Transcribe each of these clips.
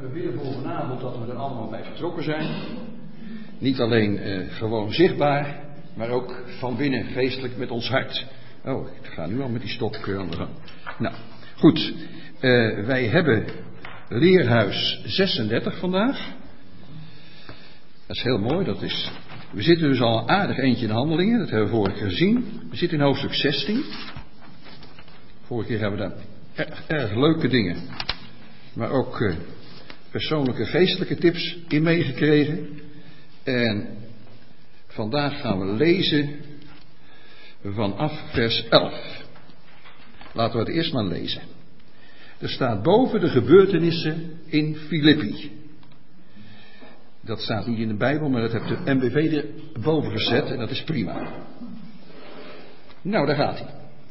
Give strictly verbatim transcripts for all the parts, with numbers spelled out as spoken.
En we bidden voor vanavond dat we er allemaal bij betrokken zijn. Niet alleen uh, gewoon zichtbaar, maar ook van binnen feestelijk met ons hart. Oh, ik ga nu al met die stok uh, aan de gang. Nou, goed. Uh, wij hebben leerhuis zesendertig vandaag. Dat is heel mooi. Dat is, we zitten dus al een aardig eentje in Handelingen. Dat hebben we vorige keer gezien. We zitten in hoofdstuk zestien. Vorige keer hebben we daar erg, erg leuke dingen, maar ook uh, persoonlijke feestelijke tips in meegekregen. En vandaag gaan we lezen vanaf vers elf. Laten we het eerst maar lezen. Er staat boven de gebeurtenissen in Filippi. Dat staat niet in de Bijbel, maar dat heeft de M B V erboven gezet en dat is prima. Nou, daar gaat hij.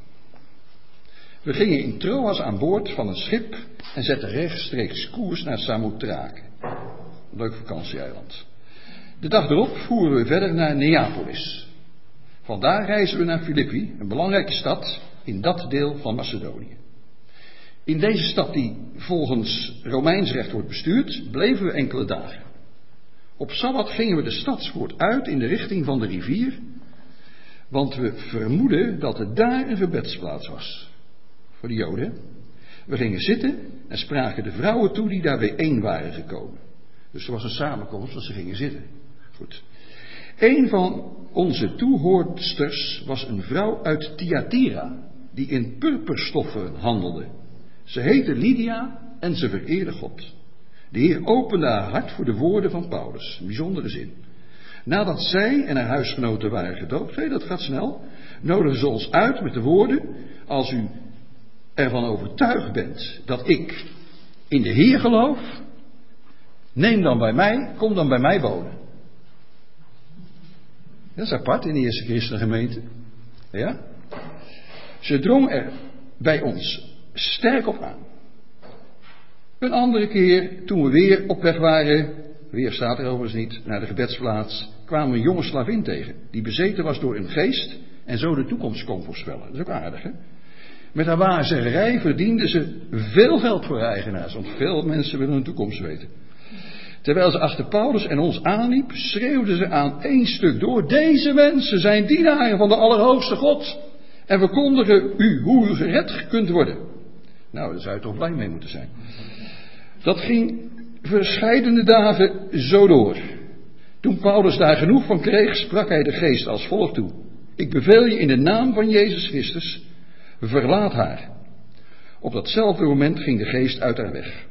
We gingen in Troas aan boord van een schip en zetten rechtstreeks koers naar Samothrake. Leuk vakantieeiland. De dag erop voeren we verder naar Neapolis. Vandaar reizen we naar Filippi, een belangrijke stad in dat deel van Macedonië. In deze stad, die volgens Romeins recht wordt bestuurd, bleven we enkele dagen. Op Sabbat gingen we de stadspoort uit in de richting van de rivier, want we vermoeden dat er daar een gebedsplaats was. Voor de Joden. We gingen zitten en spraken de vrouwen toe die daar bijeen waren gekomen. Dus er was een samenkomst, dat ze gingen zitten. Goed. Een van onze toehoorsters was een vrouw uit Thyatira, die in purperstoffen handelde. Ze heette Lydia en ze vereerde God. De Heer opende haar hart voor de woorden van Paulus. Een bijzondere zin. Nadat zij en haar huisgenoten waren gedoopt, hé, dat gaat snel, nodigen ze ons uit met de woorden: als u ervan overtuigd bent dat ik in de Heer geloof, neem dan bij mij, kom dan bij mij wonen. Dat is apart in de eerste christengemeente. Ja? Ze drong er bij ons sterk op aan. Een andere keer, toen we weer op weg waren, weer staat er overigens niet, naar de gebedsplaats, kwamen we een jonge slavin tegen, die bezeten was door een geest en zo de toekomst kon voorspellen. Dat is ook aardig, hè? Met haar waarzeggerij verdiende ze veel geld voor haar eigenaars, want veel mensen willen hun toekomst weten. Terwijl ze achter Paulus en ons aanliep, schreeuwde ze aan één stuk door: deze mensen zijn dienaren van de Allerhoogste God en verkondigen u hoe u gered kunt worden. Nou, daar zou je toch blij mee moeten zijn. Dat ging verscheidene dagen zo door. Toen Paulus daar genoeg van kreeg, sprak hij de geest als volgt toe: ik beveel je in de naam van Jezus Christus, verlaat haar. Op datzelfde moment ging de geest uit haar weg.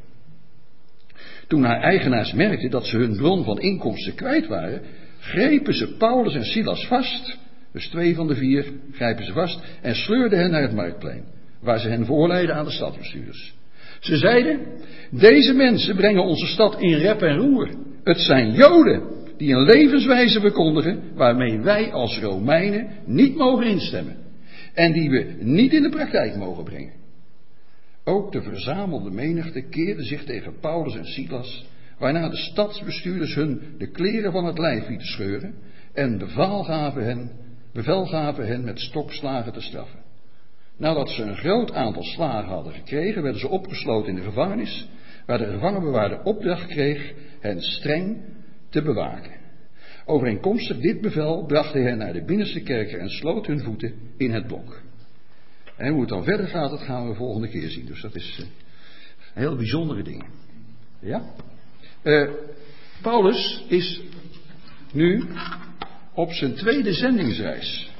Toen haar eigenaars merkten dat ze hun bron van inkomsten kwijt waren, grepen ze Paulus en Silas vast, dus twee van de vier grijpen ze vast, en sleurden hen naar het marktplein, waar ze hen voorleidden aan de stadsbestuurders. Ze zeiden: deze mensen brengen onze stad in rep en roer. Het zijn Joden die een levenswijze verkondigen waarmee wij als Romeinen niet mogen instemmen en die we niet in de praktijk mogen brengen. Ook de verzamelde menigte keerde zich tegen Paulus en Silas, waarna de stadsbestuurders hun de kleren van het lijf lieten scheuren en bevel gaven hen, bevel gaven hen met stokslagen te straffen. Nadat ze een groot aantal slagen hadden gekregen, werden ze opgesloten in de gevangenis, waar de gevangenbewaarder opdracht kreeg hen streng te bewaken. Overeenkomstig dit bevel bracht hij hen naar de binnenste kerker en sloot hun voeten in het blok. En hoe het dan verder gaat, dat gaan we volgende keer zien. Dus dat is uh, heel bijzondere dingen. Ja? Uh, Paulus is nu op zijn tweede zendingsreis.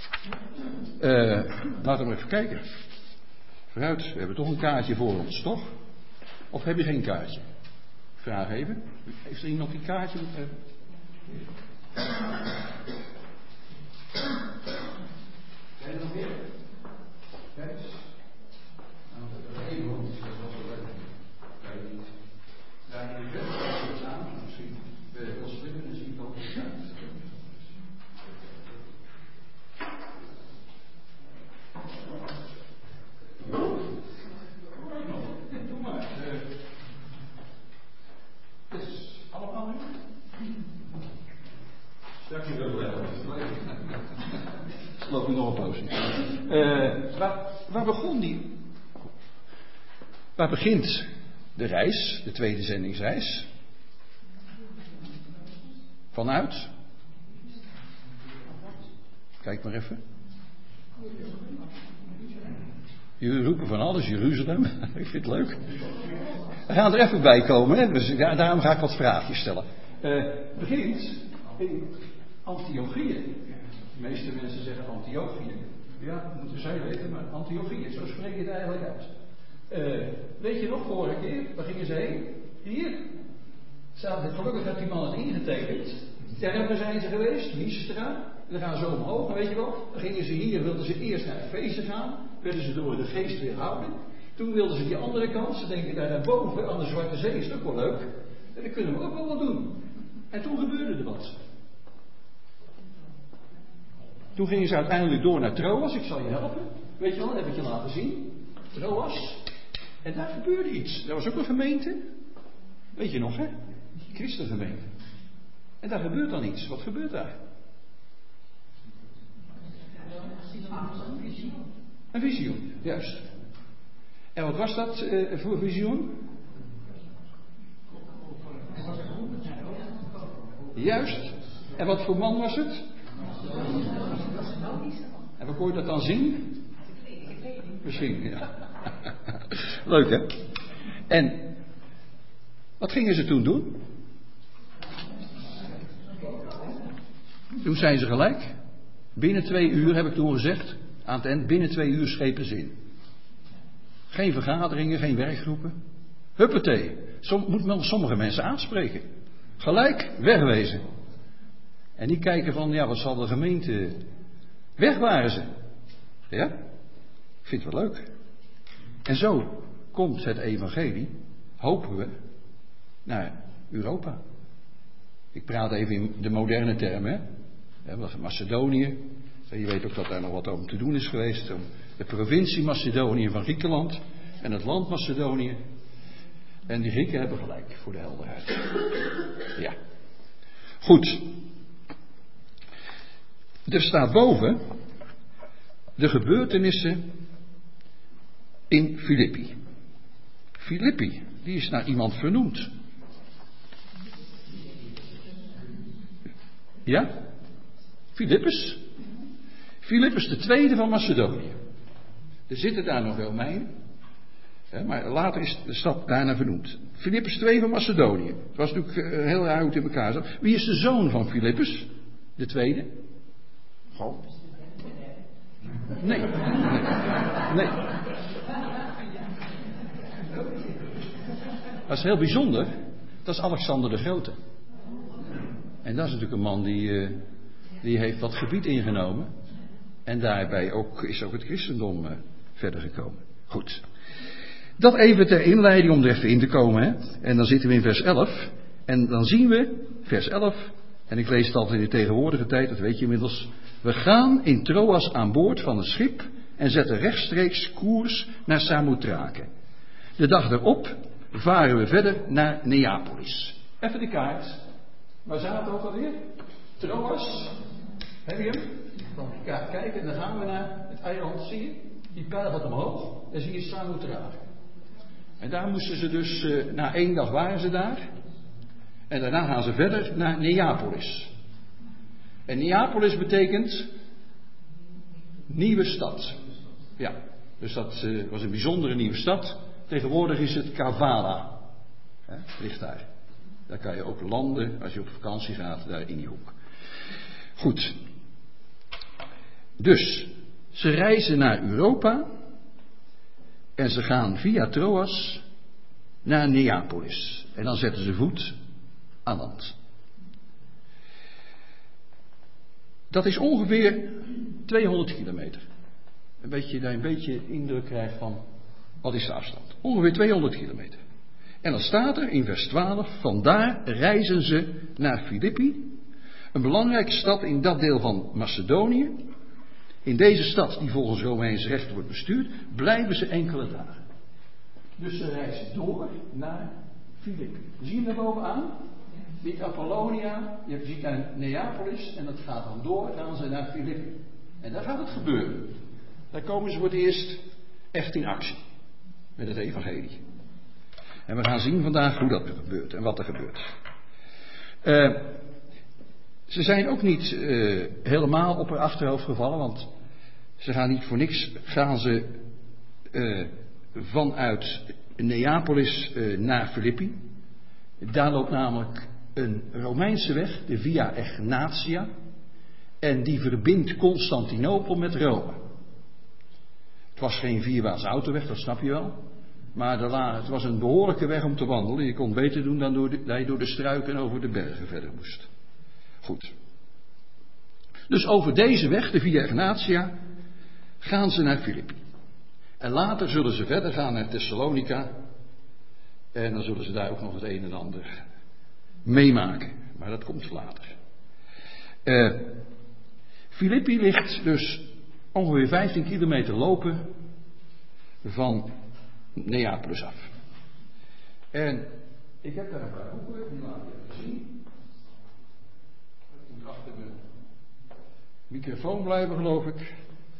Uh, laten we even kijken. Vooruit, we hebben toch een kaartje voor ons, toch? Of heb je geen kaartje? Vraag even. Heeft er iemand die kaartje? Uh... Zijn er nog meer? Kijk eens. Nou, dat is even rond. Dat was wel leuk. Kijk niet. Daar in de website staan. Misschien ben je heel slim en zie ik ook niet uit. Doe maar. Het is allemaal nu. Straks je wel wel. Loop ik nog een poosje. Uh, waar, waar begon die? Waar begint de reis, de tweede zendingsreis. Vanuit? Kijk maar even. Jullie roepen van alles, Jeruzalem. Ik vind het leuk. We gaan er even bij komen, hè? Dus ja, daarom ga ik wat vraagjes stellen. Uh, het begint in Antiochië. De meeste mensen zeggen Antiochië. Ja, dat moeten zij weten, maar Antiochië, zo spreek je het eigenlijk uit. Uh, weet je nog, vorige keer, waar gingen ze heen? Hier. Zaten, gelukkig heeft die man het ingetekend. Termen zijn ze geweest, Lystra. Dan gaan ze omhoog, en weet je wel. Dan gingen ze hier, wilden ze eerst naar Efeze gaan. Werden ze door de geest weerhouden. Toen wilden ze die andere kant. Ze denken daar daarboven aan de Zwarte Zee is het ook wel leuk. En dat kunnen we ook wel wat doen. En toen gebeurde er wat. Toen gingen ze uiteindelijk door naar Troas. Ik zal je helpen. Weet je wel, dat heb ik je laten zien. Troas. En daar gebeurde iets. Dat was ook een gemeente. Weet je nog, hè? Christengemeente. En daar gebeurt dan iets. Wat gebeurt daar? Een visioen, juist. En wat was dat uh, voor visioen? Juist. En wat voor man was het? En waar kon je dat dan zien? Misschien, ja. Leuk, hè? En wat gingen ze toen doen? Toen zijn ze gelijk. Binnen twee uur, heb ik toen gezegd, aan het eind, binnen twee uur schepen ze in. Geen vergaderingen, geen werkgroepen. Huppatee. Som, moet men sommige mensen aanspreken. Gelijk, wegwezen. En die kijken van, ja, wat zal de gemeente... Weg waren ze. Ja? Ik vind het wel leuk. En zo komt het evangelie, hopen we, naar Europa. Ik praat even in de moderne termen, hè. Macedonië. Je weet ook dat daar nog wat om te doen is geweest. Om de provincie Macedonië van Griekenland en het land Macedonië. En die Grieken hebben gelijk, voor de helderheid. Ja. Goed. Er staat boven de gebeurtenissen in Filippi. Filippi, die is naar iemand vernoemd. Ja? Filippus. Filippus de tweede van Macedonië. Er zitten daar nog Romeinen. Maar later is de stad daarna vernoemd. Filippus de tweede van Macedonië. Het was natuurlijk heel raar hoe het in elkaar zat. Wie is de zoon van Filippus? De tweede? Goh. Nee. Nee. Nee. Dat is heel bijzonder. Dat is Alexander de Grote. En dat is natuurlijk een man die, die heeft wat gebied ingenomen. En daarbij ook, is ook het christendom verder gekomen. Goed. Dat even ter inleiding om er even in te komen. Hè? En dan zitten we in vers elf. En dan zien we, vers elf. En ik lees het altijd in de tegenwoordige tijd, dat weet je inmiddels. We gaan in Troas aan boord van het schip en zetten rechtstreeks koers naar Samothrake. De dag erop varen we verder naar Neapolis. Even de kaart. Waar zaten we ook alweer? Troas. Heb je hem? Ja, kijk, en dan gaan we naar het eiland, zie je? Die pijl gaat omhoog, en zie je Samothrake. En daar moesten ze dus, uh, na één dag waren ze daar. En daarna gaan ze verder naar Neapolis. En Neapolis betekent nieuwe stad. Ja, dus dat uh, was een bijzondere nieuwe stad. Tegenwoordig is het Kavala. Hè, ligt daar. Daar kan je ook landen als je op vakantie gaat, daar in die hoek. Goed. Dus, ze reizen naar Europa. En ze gaan via Troas naar Neapolis. En dan zetten ze voet aan land. Dat is ongeveer tweehonderd kilometer. Een beetje, daar een beetje indruk krijgt van, wat is de afstand? Ongeveer tweehonderd kilometer. En dan staat er in vers twaalf, vandaar reizen ze naar Filippi, een belangrijke stad in dat deel van Macedonië. In deze stad, die volgens Romeins recht wordt bestuurd, blijven ze enkele dagen. Dus ze reizen door naar Filippi. Zie je daar bovenaan? Die Apollonia, je ziet naar Neapolis en dat gaat dan door, gaan ze naar Filippi. En daar gaat het gebeuren. Daar komen ze voor het eerst echt in actie. Met het evangelie. En we gaan zien vandaag hoe dat gebeurt en wat er gebeurt. Uh, ze zijn ook niet uh, helemaal op haar achterhoofd gevallen, want ze gaan niet voor niks, gaan ze uh, vanuit Neapolis uh, naar Filippi. Daar loopt namelijk een Romeinse weg, de Via Egnatia, en die verbindt Constantinopel met Rome. Het was geen vierbaans autoweg, dat snap je wel. Maar er la, het was een behoorlijke weg om te wandelen. Je kon het beter doen dan door de, dat je door de struiken en over de bergen verder moest. Goed. Dus over deze weg, de Via Egnatia, gaan ze naar Filippi. En later zullen ze verder gaan naar Thessalonica. En dan zullen ze daar ook nog het een en ander meemaken. Maar dat komt later. Uh, Filippi ligt dus ongeveer vijftien kilometer lopen van Neapolis af. En ik heb daar een paar boeken, die laat ik even zien. Ik moet achter mijn microfoon blijven, geloof ik.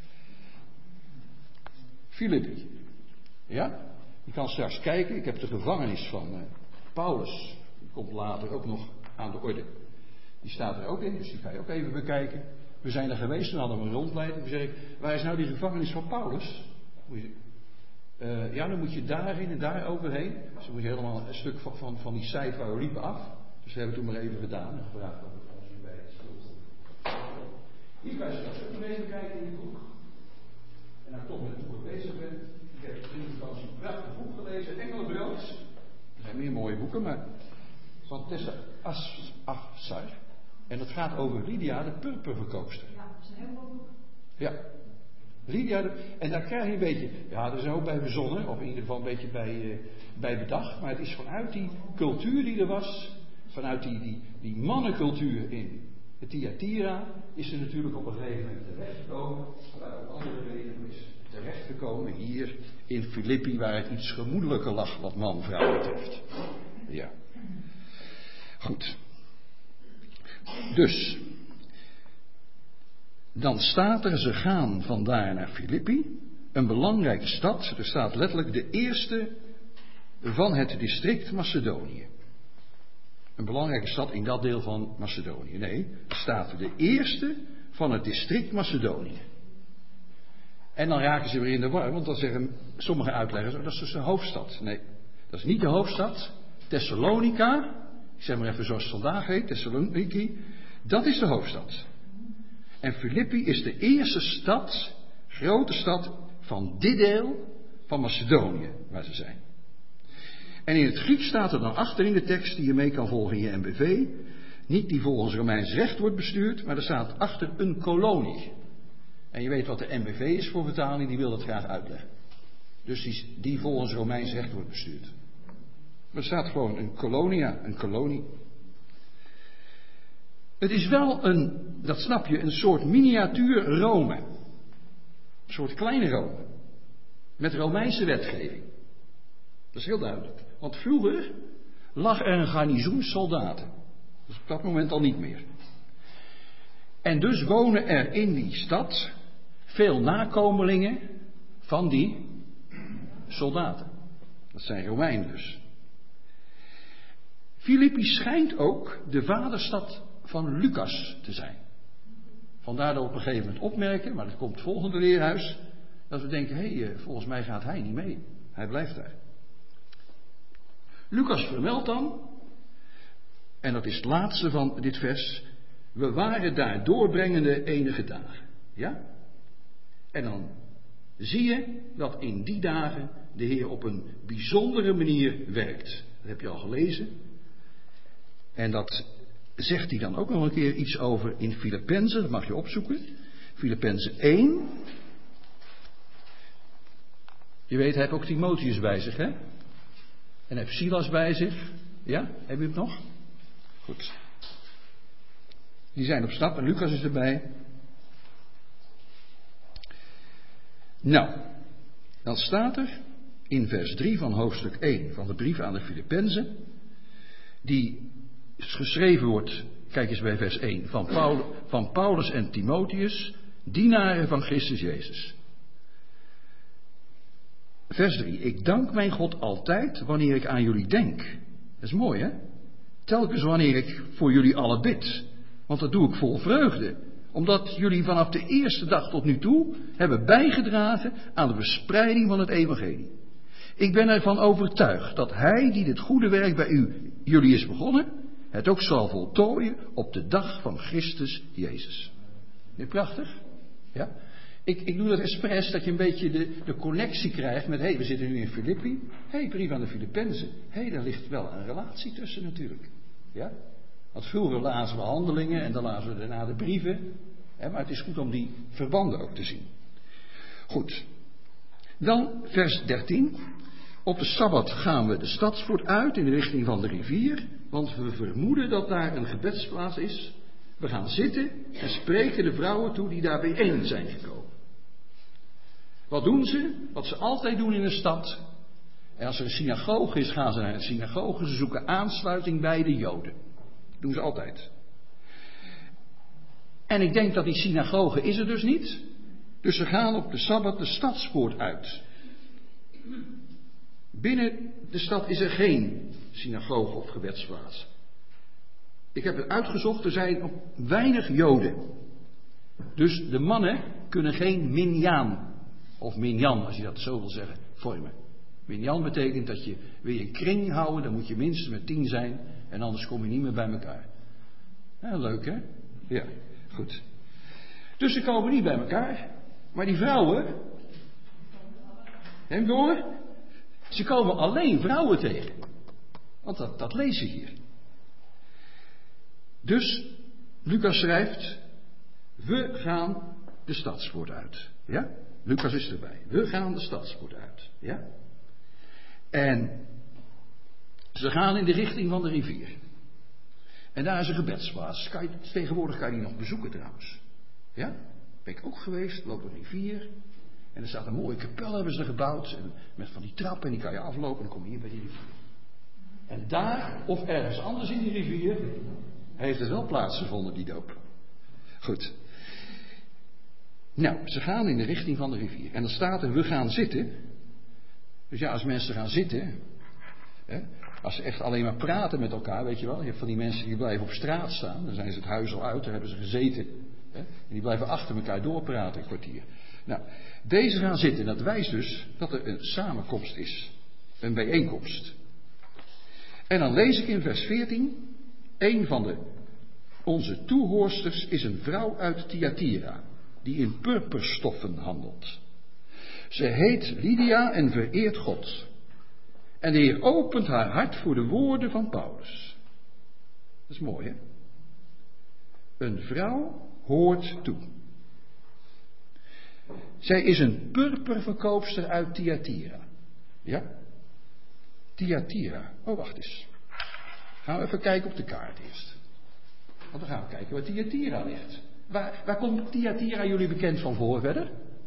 Filippi. Ja? Je kan straks kijken, ik heb de gevangenis van uh, Paulus. Die komt later ook nog aan de orde. Die staat er ook in, dus die ga je ook even bekijken. We zijn er geweest, toen hadden we een rondleiding. We zeggen, waar is nou die gevangenis van Paulus? Moet je, uh, ja, dan moet je daarheen en daar overheen. Dus dan moet je helemaal een stuk van, van, van die site waar we liepen af. Dus dat hebben we toen maar even gedaan. En gevraagd of het ons nu bij het stil. Hier kan je straks ook nog even kijken in het boek. En als ik toch met het boek bezig ben. Ik heb in de vakantie een prachtig boek gelezen, Engelenbrood. Er zijn meer mooie boeken, maar van Tessa Afsar. En dat gaat over Lydia, de purperverkoopster. Ja, dat is een heel mooi boek. Ja. Lydia, de, en daar krijg je een beetje, ja, er is ook bij verzonnen, of in ieder geval een beetje bij, uh, bij bedacht. Maar het is vanuit die cultuur die er was, vanuit die, die, die mannencultuur in Thyatira, is er natuurlijk op een gegeven moment terechtgekomen, waar op andere redenen is terechtgekomen hier in Filippi, waar het iets gemoedelijker lag wat man-vrouw betreft. Ja. Goed. Dus, dan staat er, ze gaan vandaar naar Filippi, een belangrijke stad. Er staat letterlijk de eerste van het district Macedonië. Een belangrijke stad in dat deel van Macedonië. Nee, er staat de eerste van het district Macedonië. En dan raken ze weer in de war, want dan zeggen sommige uitleggers, oh, dat is dus de hoofdstad. Nee, dat is niet de hoofdstad. Thessalonica, ik zeg maar even zoals het vandaag heet, Thessaloniki, dat is de hoofdstad. En Filippi is de eerste stad, grote stad van dit deel van Macedonië, waar ze zijn. En in het Grieks staat er dan achter in de tekst die je mee kan volgen in je M B V, niet die volgens Romeins recht wordt bestuurd, maar er staat achter een kolonie. En je weet wat de M B V is voor vertaling, die wil dat graag uitleggen. Dus die, die volgens Romeins recht wordt bestuurd. Er staat gewoon een kolonia, een kolonie. Het is wel een, dat snap je, een soort miniatuur Rome. Een soort kleine Rome. Met Romeinse wetgeving. Dat is heel duidelijk. Want vroeger lag er een garnizoen soldaten. Dat is op dat moment al niet meer. En dus wonen er in die stad veel nakomelingen van die soldaten. Dat zijn Romeinen dus. Filippi schijnt ook de vaderstad van Lucas te zijn. Vandaar dat we op een gegeven moment opmerken, maar dat komt het volgende leerhuis, dat we denken, hé, hey, volgens mij gaat hij niet mee. Hij blijft daar. Lucas vermeldt dan, en dat is het laatste van dit vers, we waren daar doorbrengende enige dagen. Ja? En dan zie je dat in die dagen de Heer op een bijzondere manier werkt. Dat heb je al gelezen. En dat zegt hij dan ook nog een keer iets over in Filippenzen. Dat mag je opzoeken. Filippenzen één. Je weet, hij heeft ook Timotheus bij zich, hè? En hij heeft Silas bij zich. Ja? Heb je het nog? Goed. Die zijn op stap en Lucas is erbij. Nou, dan staat er in vers drie van hoofdstuk één van de brief aan de Filippenzen, die geschreven wordt, kijk eens bij vers één, van, Paul, van Paulus en Timotheus, dienaren van Christus Jezus. vers drie. Ik dank mijn God altijd wanneer ik aan jullie denk. Dat is mooi, hè? Telkens wanneer ik voor jullie allen bid. Want dat doe ik vol vreugde. Omdat jullie vanaf de eerste dag tot nu toe hebben bijgedragen aan de verspreiding van het evangelie. Ik ben ervan overtuigd dat hij die dit goede werk bij u, jullie is begonnen, het ook zal voltooien op de dag van Christus Jezus. Niet prachtig? Ja? Ik, ik doe dat expres, dat je een beetje de, de connectie krijgt met, hé, hey, we zitten nu in Filippi. Hé, hey, brief aan de Filippenzen. Hé, hey, daar ligt wel een relatie tussen natuurlijk. Ja? Want vroeger lazen we handelingen en dan lazen we daarna de brieven. Hè, maar het is goed om die verbanden ook te zien. Goed. Dan vers dertien. Op de Sabbat gaan we de stadspoort uit in de richting van de rivier. Want we vermoeden dat daar een gebedsplaats is. We gaan zitten en spreken de vrouwen toe die daar bijeen zijn gekomen. Wat doen ze? Wat ze altijd doen in een stad. En als er een synagoge is, gaan ze naar een synagoge. Ze zoeken aansluiting bij de Joden. Dat doen ze altijd. En ik denk dat die synagoge is er dus niet. Dus ze gaan op de Sabbat de stadspoort uit. Binnen de stad is er geen synagoge of gebedsplaats. Ik heb het uitgezocht, er zijn weinig Joden. Dus de mannen kunnen geen minjaan, of minjan, als je dat zo wil zeggen, vormen. Minjan betekent dat je, wil je een kring houden, dan moet je minstens met tien zijn, en anders kom je niet meer bij elkaar. Ja, leuk hè? Ja, goed. Dus ze komen niet bij elkaar, maar die vrouwen, heb je door? Ze komen alleen vrouwen tegen. Want dat, dat lees je hier. Dus, Lucas schrijft, we gaan de stadspoort uit. Ja? Lucas is erbij. We gaan de stadspoort uit. Ja? En ze gaan in de richting van de rivier. En daar is een gebedsplaats. Kan je, tegenwoordig kan je die nog bezoeken trouwens. Ja? Ben ik ook geweest, loop op de rivier. En er staat een mooie kapel, hebben ze gebouwd. En met van die trappen, en die kan je aflopen en dan kom je hier bij die rivier. En daar, of ergens anders in die rivier, heeft het wel plaatsgevonden, die doop. Goed. Nou, ze gaan in de richting van de rivier. En dan staat er, we gaan zitten. Dus ja, als mensen gaan zitten, hè, als ze echt alleen maar praten met elkaar, weet je wel. Je hebt van die mensen die blijven op straat staan. Dan zijn ze het huis al uit, daar hebben ze gezeten. Hè, en die blijven achter elkaar doorpraten een kwartier. Nou, deze gaan zitten. Dat wijst dus dat er een samenkomst is. Een bijeenkomst. En dan lees ik in vers veertien. Een van de, onze toehoorsters is een vrouw uit Thyatira. Die in purperstoffen handelt. Ze heet Lydia en vereert God. En de Heer opent haar hart voor de woorden van Paulus. Dat is mooi, hè? Een vrouw hoort toe. Zij is een purperverkoopster uit Thyatira. Ja? Thyatira. Oh, wacht eens. Gaan we even kijken op de kaart eerst. Want dan gaan we kijken waar Thyatira ligt. Waar, waar komt Thyatira jullie bekend van voor verder?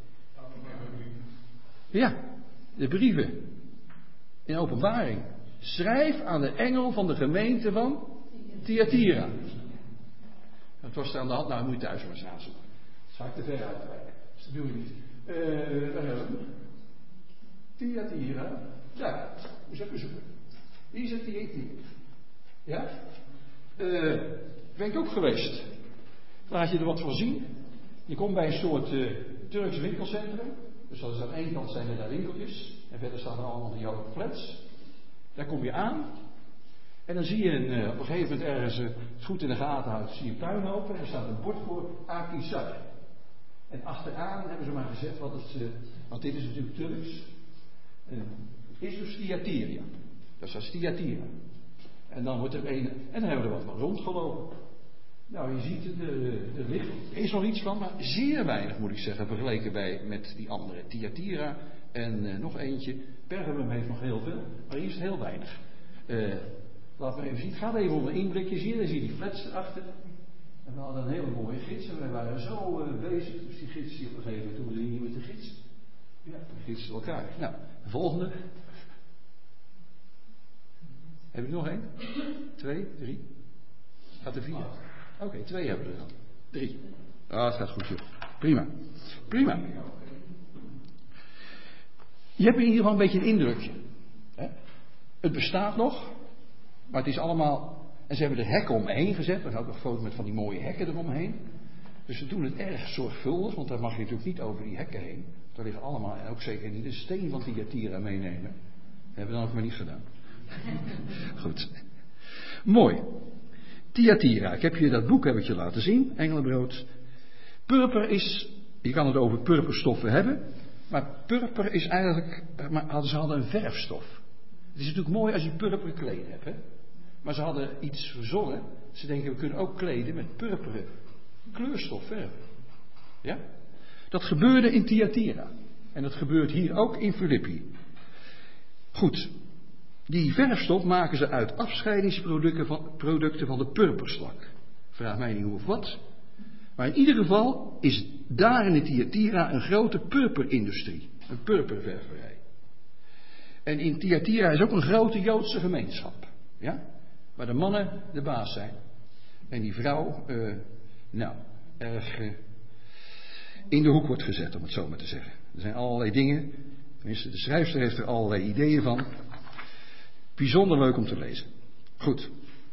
Ja, de brieven. In Openbaring. Schrijf aan de engel van de gemeente van Thyatira. Dat was er aan de hand. Nou, moet je thuis maar eens aanzoeken. Dat ga ik te ver uitwijken. Dat doe je niet. Uh, waar hebben we? Thyatira. Ja, moet je even zoeken. Hier is het Thyatira. Ja? Uh, ben ik ook geweest. Laat je er wat van zien. Je komt bij een soort uh, Turks winkelcentrum. Dus dat is aan één kant zijn er daar winkeltjes. En verder staan er allemaal die oude flats. Daar kom je aan. En dan zie je een, uh, op een gegeven moment ergens uh, het goed in de gaten houdt. Zie je een puinhoop. En er staat een bord voor Akisar. En achteraan hebben ze maar gezet wat het... Uh, want dit is natuurlijk Turks. Uh, is dus Thyatira. Dat is Thyatira. En dan wordt er een... En dan hebben we er wat van rondgelopen. Nou, je ziet, er, er ligt, er is nog iets van, maar zeer weinig moet ik zeggen, vergeleken bij met die andere. Thyatira en uh, nog eentje. Pergamum heeft nog heel veel, maar hier is het heel weinig. Uh, laten we even zien. Het gaat even om een inblikje. Zie je, dan zie je die flats erachter. En we hadden een hele mooie gids en wij waren zo uh, bezig. Dus die gids die op een gegeven moment doen we niet met de gids. Ja, de gids elkaar. Nou, de volgende. Heb ik nog één? Twee? Drie? Gaat er vier? Oké, okay, twee hebben we er dan. Drie. Ah, het gaat goed, joh. Prima. Prima. Je hebt in ieder geval een beetje een indrukje. Hè? Het bestaat nog, maar het is allemaal... En ze hebben er hekken omheen gezet. Er gaat nog een foto met van die mooie hekken eromheen. Dus ze doen het erg zorgvuldig, want daar mag je natuurlijk niet over die hekken heen. Daar liggen allemaal, en ook zeker niet de steen van Thyatira meenemen. Dat hebben we dan ook maar niet gedaan. Goed. Mooi. Thyatira. Ik heb je dat boek heb ik je laten zien, Engelenbrood. Purper is, je kan het over purperstoffen hebben, maar purper is eigenlijk, maar ze hadden een verfstof. Het is natuurlijk mooi als je purperen kleden hebt, hè? Maar ze hadden iets verzonnen. Ze denken, we kunnen ook kleden met purperen kleurstof verven. Ja? Dat gebeurde in Thyatira. En dat gebeurt hier ook in Filippi. Goed. Die verfstof maken ze uit afscheidingsproducten van, producten van de purperslak. Vraag mij niet hoe of wat. Maar in ieder geval is daar in Thyatira een grote purperindustrie. Een purperververij. En in Thyatira is ook een grote Joodse gemeenschap. Ja? Waar de mannen de baas zijn. En die vrouw, uh, nou, erg uh, in de hoek wordt gezet, om het zo maar te zeggen. Er zijn allerlei dingen. Tenminste, de schrijfster heeft er allerlei ideeën van. Bijzonder leuk om te lezen. Goed.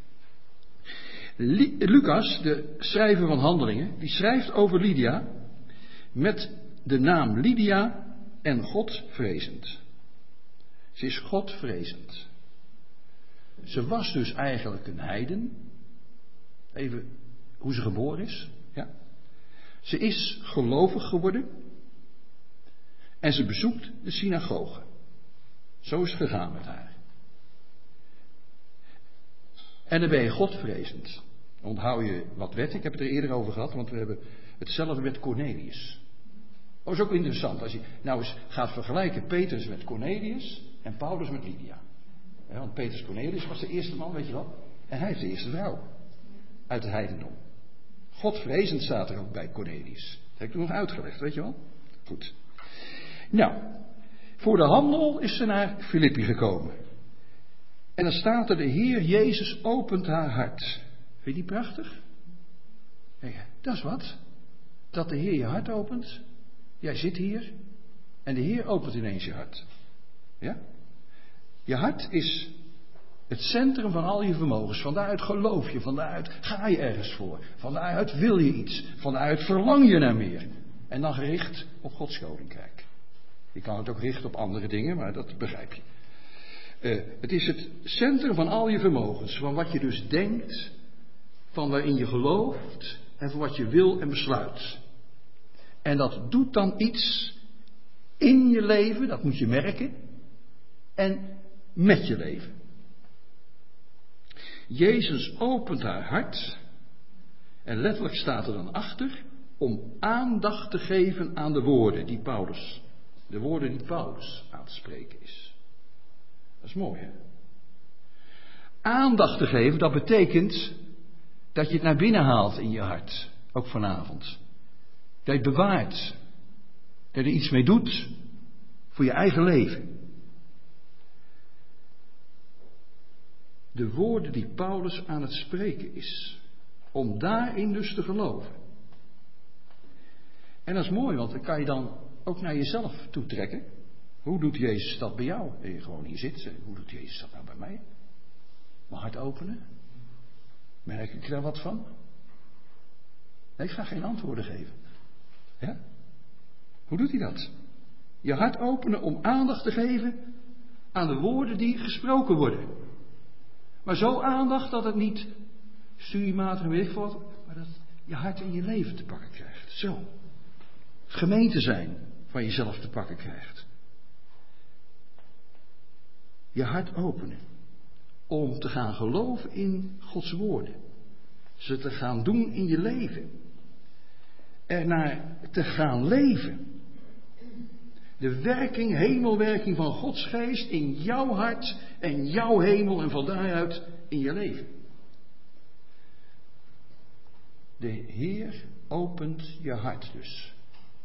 Lucas, de schrijver van Handelingen, die schrijft over Lydia met de naam Lydia en Godvrezend. Ze is Godvrezend. Ze was dus eigenlijk een heiden. Even hoe ze geboren is. Ja. Ze is gelovig geworden. En ze bezoekt de synagoge. Zo is het gegaan met haar. En dan ben je Godvrezend. Onthoud je wat wetten. Ik heb het er eerder over gehad. Want we hebben hetzelfde met Cornelius. Dat is ook interessant. Als je nou eens gaat vergelijken Petrus met Cornelius. En Paulus met Lydia. Ja, want Petrus Cornelius was de eerste man, weet je wel. En hij is de eerste vrouw. Uit het heidendom. Godvrezend staat er ook bij Cornelius. Dat heb ik toen nog uitgelegd, weet je wel. Goed. Nou. Voor de handel is ze naar Filippi gekomen. En dan staat er, de Heer Jezus opent haar hart. Vind je die prachtig? Ja, dat is wat. Dat de Heer je hart opent. Jij zit hier. En de Heer opent ineens je hart. Ja? Je hart is het centrum van al je vermogens. Van daaruit geloof je. Van daaruit ga je ergens voor. Van daaruit wil je iets. Van daaruit verlang je naar meer. En dan gericht op Gods koninkrijk. Je kan het ook richten op andere dingen, maar dat begrijp je. Uh, het is het centrum van al je vermogens. Van wat je dus denkt. Van waarin je gelooft. En van wat je wil en besluit. En dat doet dan iets in je leven. Dat moet je merken. En met je leven. Jezus opent haar hart. En letterlijk staat er dan achter. Om aandacht te geven aan de woorden die Paulus. De woorden die Paulus aan te spreken is. Dat is mooi, hè? Aandacht te geven, dat betekent dat je het naar binnen haalt in je hart. Ook vanavond. Dat je het bewaart. Dat je er iets mee doet voor je eigen leven. De woorden die Paulus aan het spreken is. Om daarin dus te geloven. En dat is mooi, want dan kan je dan ook naar jezelf toetrekken. Hoe doet Jezus dat bij jou? En je gewoon hier zit. Hoe doet Jezus dat nou bij mij? Mijn hart openen. Merk ik daar wat van? Nee, ik ga geen antwoorden geven. Ja? Hoe doet hij dat? Je hart openen om aandacht te geven aan de woorden die gesproken worden. Maar zo aandacht dat het niet studiematig weet ik wat, maar dat je hart in je leven te pakken krijgt. Zo. Gemeente zijn van jezelf te pakken krijgt. Je hart openen. Om te gaan geloven in Gods woorden. Ze te gaan doen in je leven. Ernaar te gaan leven. De werking, hemelwerking van Gods geest in jouw hart en jouw hemel en van daaruit in je leven. De Heer opent je hart dus.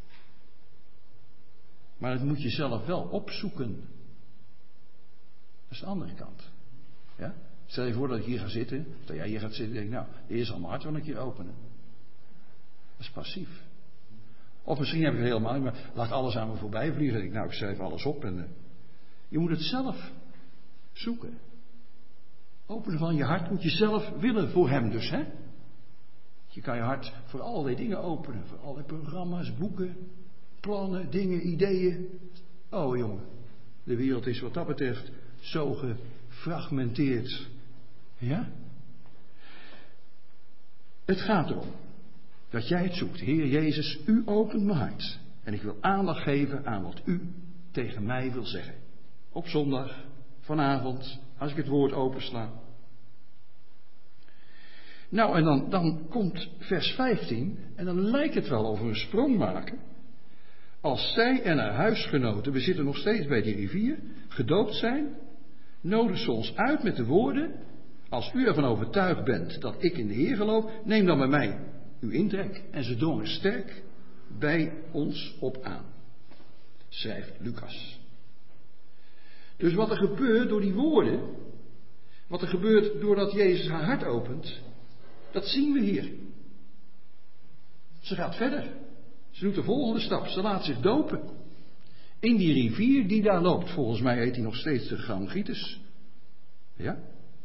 Maar dat moet je zelf wel opzoeken. Dat is de andere kant. Ja? Stel je voor dat ik hier ga zitten. Dat jij hier gaat zitten en denk, nou, de Heer zal mijn hart wel een keer openen. Dat is passief. Of misschien heb ik het helemaal niet, maar laat alles aan me voorbij vliegen. Ik, nou, ik schrijf alles op. En, uh, je moet het zelf zoeken. Openen van je hart moet je zelf willen voor hem dus, hè? Je kan je hart voor allerlei dingen openen. Voor allerlei programma's, boeken, plannen, dingen, ideeën. Oh jongen, de wereld is wat dat betreft zo gefragmenteerd. Ja? Het gaat erom dat jij het zoekt. Heer Jezus, u opent mijn hart. En ik wil aandacht geven aan wat u tegen mij wil zeggen. Op zondag, vanavond, als ik het woord opensla. Nou, en dan, dan komt vers vijftien. En dan lijkt het wel over een sprong maken. Als zij en haar huisgenoten, we zitten nog steeds bij die rivier, gedoopt zijn, nodigen ze ons uit met de woorden: als u ervan overtuigd bent dat ik in de Heer geloof, neem dan bij mij uw intrek. En ze drongen sterk bij ons op aan, schrijft Lucas. Dus wat er gebeurt door die woorden, wat er gebeurt doordat Jezus haar hart opent, dat zien we hier. Ze gaat verder. Ze doet de volgende stap. Ze laat zich dopen. In die rivier die daar loopt. Volgens mij heet die nog steeds de Gangitis. Ja?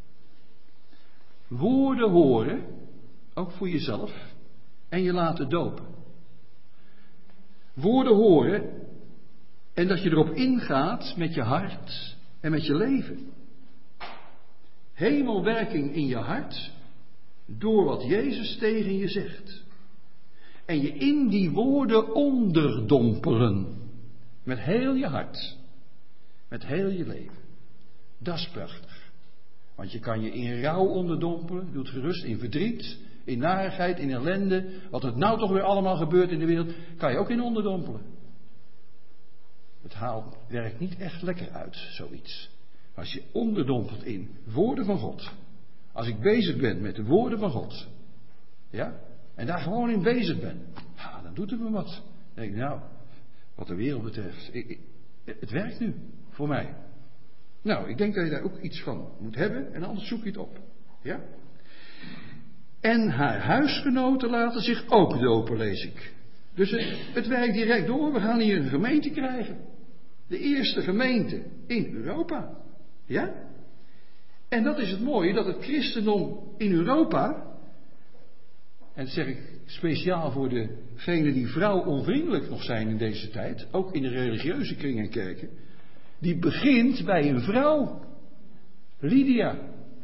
Woorden horen, ook voor jezelf, en je laten dopen. Woorden horen en dat je erop ingaat met je hart en met je leven. Hemelwerking in je hart door wat Jezus tegen je zegt. En je in die woorden onderdompelen. Met heel je hart. Met heel je leven. Dat is prachtig. Want je kan je in rouw onderdompelen. Doe het gerust in verdriet. In narigheid, in ellende. Wat het nou toch weer allemaal gebeurt in de wereld. Kan je ook in onderdompelen. Het haalt, werkt niet echt lekker uit, zoiets. Maar als je onderdompelt in woorden van God. Als ik bezig ben met de woorden van God. Ja? En daar gewoon in bezig ben. Ja, dan doet het me wat. Dan denk ik, nou, wat de wereld betreft. Ik, ik, het werkt nu, voor mij. Nou, ik denk dat je daar ook iets van moet hebben. En anders zoek je het op. Ja? En haar huisgenoten laten zich ook dopen, lees ik. Dus het, het werkt direct door. We gaan hier een gemeente krijgen. De eerste gemeente in Europa. Ja? En dat is het mooie, dat het christendom in Europa, en dat zeg ik speciaal voor degenen die vrouwonvriendelijk nog zijn in deze tijd, ook in de religieuze kringen en kerken, die begint bij een vrouw, Lydia.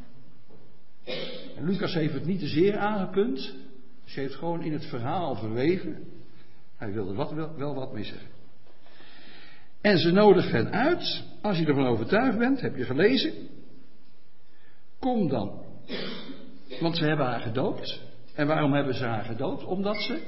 En Lucas heeft het niet te zeer aangepunt, ze heeft gewoon in het verhaal verweven. Hij wilde wat, wel, wel wat mee zeggen. En ze nodigt hen uit, als je ervan overtuigd bent, heb je gelezen, kom dan. Want ze hebben haar gedoopt. En waarom hebben ze haar gedoopt? Omdat ze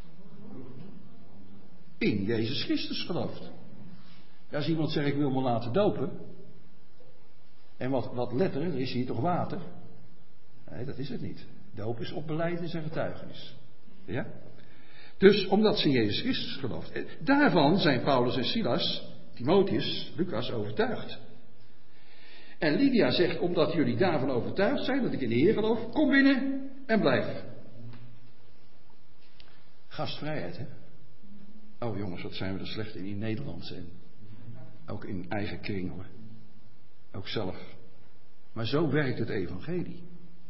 in Jezus Christus gelooft. Ja, als iemand zegt, ik wil me laten dopen. En wat, wat letter, er is hier toch water? Nee, dat is het niet. Doop is op belijdenis en getuigenis. Ja? Dus omdat ze in Jezus Christus gelooft. Daarvan zijn Paulus en Silas, Timotheus, Lucas overtuigd. En Lydia zegt, omdat jullie daarvan overtuigd zijn, dat ik in de Heer geloof, kom binnen en blijf. Gastvrijheid, hè? Oh jongens, wat zijn we er slecht in in Nederland en ook in eigen kring, hoor. Ook zelf. Maar zo werkt het evangelie.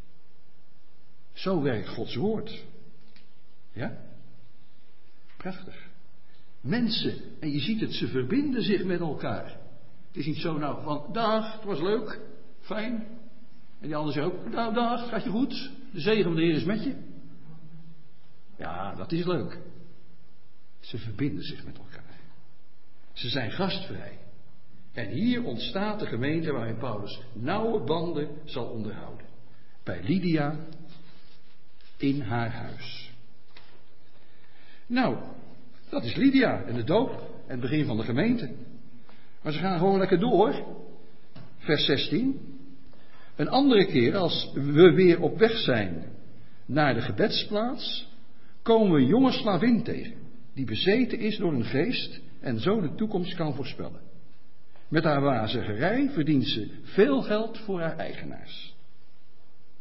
Zo werkt Gods woord. Ja? Prachtig. Mensen, en je ziet het, ze verbinden zich met elkaar. Het is niet zo nou van, dag, het was leuk, fijn. En die ander zegt ook, nou dag, gaat je goed? De zegen van de Heer is met je. Ja, dat is leuk. Ze verbinden zich met elkaar. Ze zijn gastvrij. En hier ontstaat de gemeente waarin Paulus nauwe banden zal onderhouden. Bij Lydia in haar huis. Nou, dat is Lydia en de doop en het begin van de gemeente. Maar ze gaan gewoon lekker door. Vers zestien. Een andere keer, als we weer op weg zijn naar de gebedsplaats, komen we een jonge slavin tegen, die bezeten is door een geest en zo de toekomst kan voorspellen. Met haar waziggerij verdient ze veel geld voor haar eigenaars.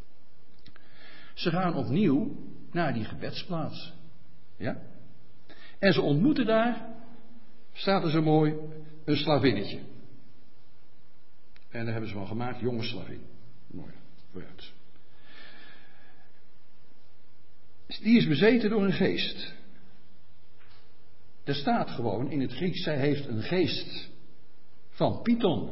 Ze gaan opnieuw naar die gebedsplaats. Ja? En ze ontmoeten daar, staat er zo mooi, een slavinnetje. En daar hebben ze van gemaakt, jonge slavin. Mooi, vooruit. Die is bezeten door een geest. Er staat gewoon in het Grieks, zij heeft een geest van Python.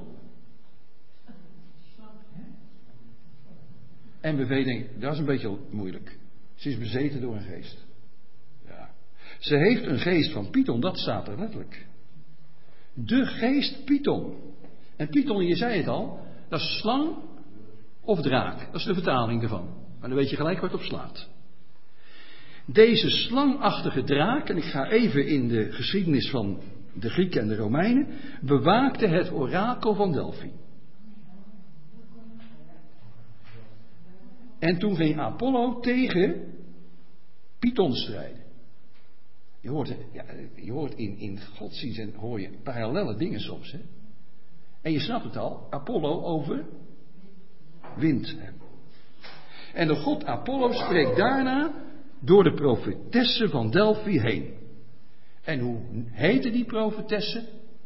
En we weten, dat is een beetje moeilijk. Ze is bezeten door een geest. Ja. Ze heeft een geest van Python, dat staat er letterlijk. De geest Python. En Python, je zei het al, dat is slang of draak. Dat is de vertaling ervan. Maar dan weet je gelijk waar het op slaat. Deze slangachtige draak, en ik ga even in de geschiedenis van de Grieken en de Romeinen, bewaakte het orakel van Delphi. En toen ging Apollo tegen Python strijden. Je hoort, ja, je hoort in, in godsdienst en hoor je parallelle dingen soms. Hè? En je snapt het al, Apollo overwint hem. En de god Apollo spreekt daarna door de profetesse van Delphi heen. En hoe heette die profetesse?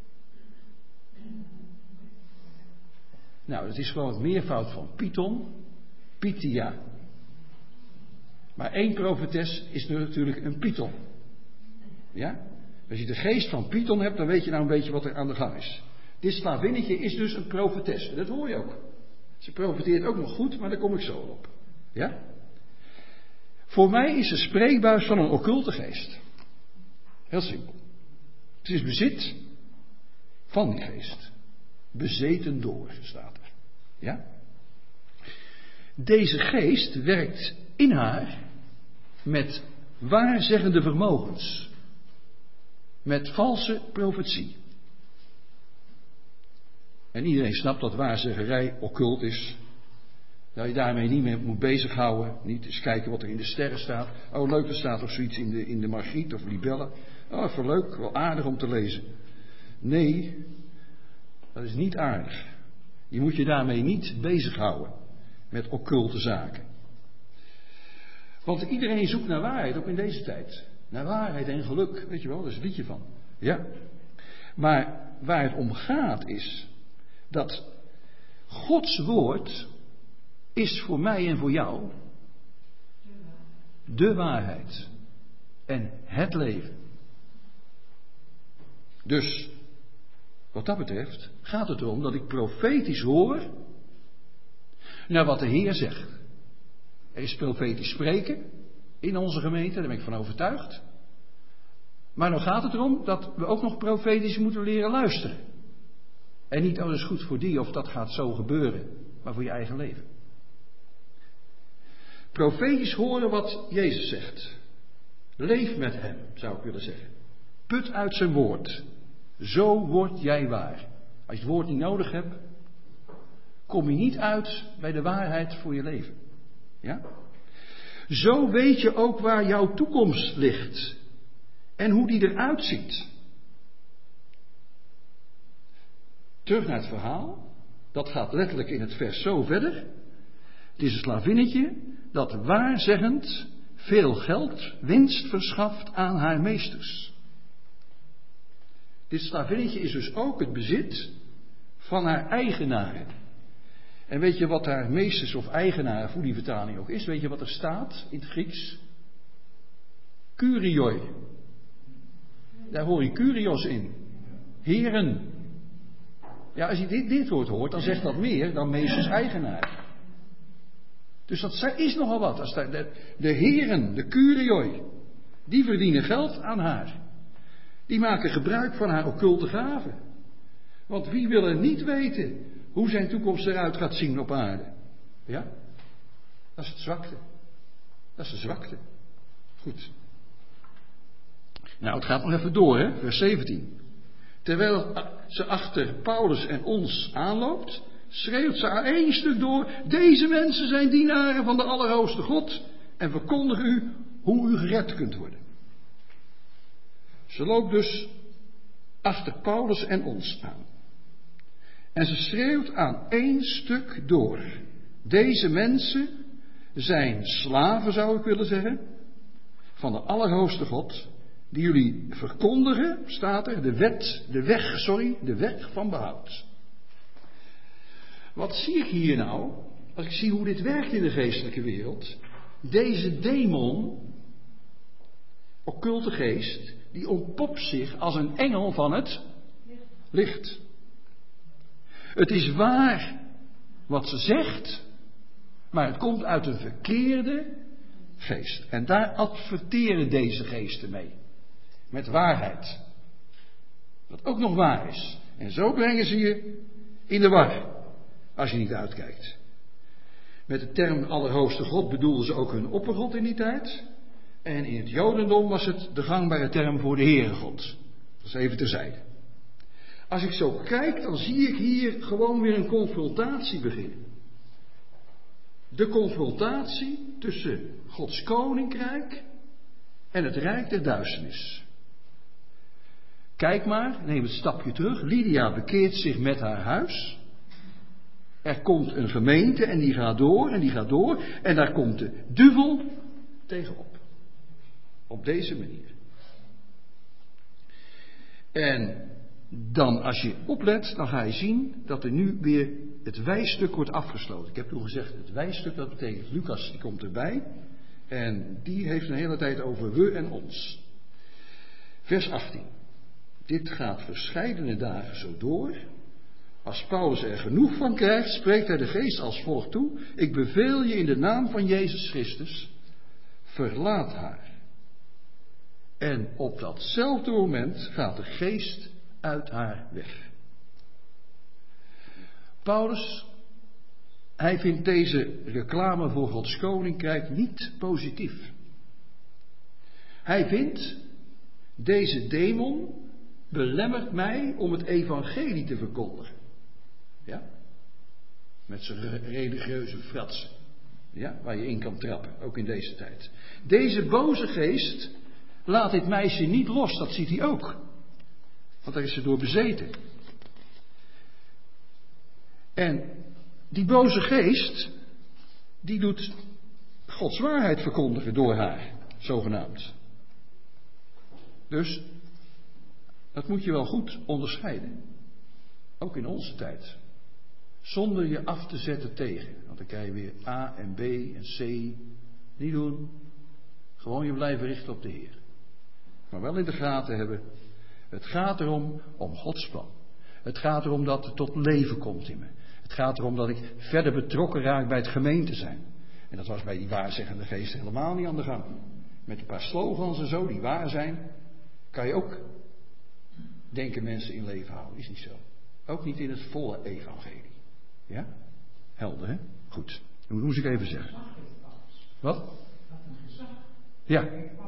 Nou, het is gewoon het meervoud van Python, Pythia. Maar één profetes is natuurlijk een Python. Ja? Als je de geest van Python hebt, dan weet je nou een beetje wat er aan de gang is. Dit slavinnetje is dus een profetesse. Dat hoor je ook. Ze profeteert ook nog goed, maar daar kom ik zo op. Ja? Voor mij is de spreekbuis van een occulte geest. Heel simpel. Het is bezit van die geest. Bezeten door, staat er. Ja? Deze geest werkt in haar met waarzeggende vermogens. Met valse profetie. En iedereen snapt dat waarzeggerij occult is. Dat je daarmee niet meer moet bezighouden. Niet eens kijken wat er in de sterren staat. Oh leuk, er staat toch zoiets in de, in de Margriet of Libelle. Oh, even leuk, wel aardig om te lezen. Nee, dat is niet aardig. Je moet je daarmee niet bezighouden. Met occulte zaken. Want iedereen zoekt naar waarheid, ook in deze tijd. Naar waarheid en geluk, weet je wel, daar is een liedje van. Ja. Maar waar het om gaat is dat Gods woord is voor mij en voor jou de waarheid en het leven. Dus, wat dat betreft, gaat het erom dat ik profetisch hoor naar wat de Heer zegt. Er is profetisch spreken in onze gemeente, daar ben ik van overtuigd. Maar dan gaat het erom dat we ook nog profetisch moeten leren luisteren. En niet, oh dat is goed voor die of dat gaat zo gebeuren, maar voor je eigen leven. Profetisch horen wat Jezus zegt. Leef met hem, zou ik willen zeggen. Put uit zijn woord. Zo word jij waar. Als je het woord niet nodig hebt, kom je niet uit bij de waarheid voor je leven. Ja? Zo weet je ook waar jouw toekomst ligt. En hoe die eruit ziet. Terug naar het verhaal. Dat gaat letterlijk in het vers zo verder. Het is een slavinnetje dat waarzeggend veel geld, winst verschaft aan haar meesters. Dit slavinnetje is dus ook het bezit van haar eigenaren. En weet je wat haar meesters of eigenaren, hoe die vertaling ook is? Weet je wat er staat in het Grieks? Kurioi. Daar hoor je kurios in. Heren. Ja, als je dit, dit woord hoort, dan zegt dat meer dan meesters eigenaar. Dus dat is nogal wat. Als de, de heren, de kurioi, die verdienen geld aan haar. Die maken gebruik van haar occulte gaven. Want wie wil er niet weten hoe zijn toekomst eruit gaat zien op aarde? Ja? Dat is het zwakte. Dat is de zwakte. Goed. Nou, het gaat nog even door, hè? Vers zeventien. Terwijl ze achter Paulus en ons aanloopt, schreeuwt ze aan één stuk door: deze mensen zijn dienaren van de Allerhoogste God en verkondigen u hoe u gered kunt worden. Ze loopt dus achter Paulus en ons aan. En ze schreeuwt aan één stuk door: deze mensen zijn slaven, zou ik willen zeggen, van de Allerhoogste God die jullie verkondigen, staat er, de wet, de weg, sorry, de weg van behoud. Wat zie ik hier nou, als ik zie hoe dit werkt in de geestelijke wereld? Deze demon, occulte geest, die ontpopt zich als een engel van het licht. Het is waar wat ze zegt, maar het komt uit een verkeerde geest. En daar adverteren deze geesten mee. Met waarheid. Wat ook nog waar is. En zo brengen ze je in de war. Als je niet uitkijkt. Met de term Allerhoogste God bedoelden ze ook hun oppergod in die tijd. En in het Jodendom was het de gangbare term voor de Heere God. Dat is even terzijde. Als ik zo kijk, dan zie ik hier gewoon weer een confrontatie beginnen. De confrontatie tussen Gods koninkrijk en het rijk der duisternis. Kijk maar, neem het stapje terug. Lydia bekeert zich met haar huis. Er komt een gemeente en die gaat door en die gaat door. En daar komt de duivel tegenop. Op deze manier. En dan als je oplet, dan ga je zien dat er nu weer het wijstuk wordt afgesloten. Ik heb toen gezegd, het wijstuk, dat betekent Lucas, die komt erbij. En die heeft een hele tijd over we en ons. Vers achttien. Dit gaat verscheidene dagen zo door. Als Paulus er genoeg van krijgt, spreekt hij de geest als volgt toe. Ik beveel je in de naam van Jezus Christus, verlaat haar. En op datzelfde moment gaat de geest uit haar weg. Paulus, hij vindt deze reclame voor Gods koninkrijk niet positief. Hij vindt, deze demon belemmert mij om het evangelie te verkondigen. Ja? Met zijn religieuze fratsen. Ja? Waar je in kan trappen, ook in deze tijd. Deze boze geest laat dit meisje niet los, dat ziet hij ook. Want daar is ze door bezeten. En die boze geest, die doet Gods waarheid verkondigen door haar, zogenaamd. Dus, dat moet je wel goed onderscheiden. Ook in onze tijd. Zonder je af te zetten tegen. Want dan krijg je weer A en B en C. Niet doen. Gewoon je blijven richten op de Heer. Maar wel in de gaten hebben. Het gaat erom om Gods plan. Het gaat erom dat het tot leven komt in me. Het gaat erom dat ik verder betrokken raak bij het gemeente zijn. En dat was bij die waarzeggende geesten helemaal niet aan de gang. Met een paar slogans en zo die waar zijn, kan je ook denken mensen in leven houden. Is niet zo. Ook niet in het volle evangelie. Ja? Helder, hè? Goed. Dat moest ik even zeggen. Wat? Ja.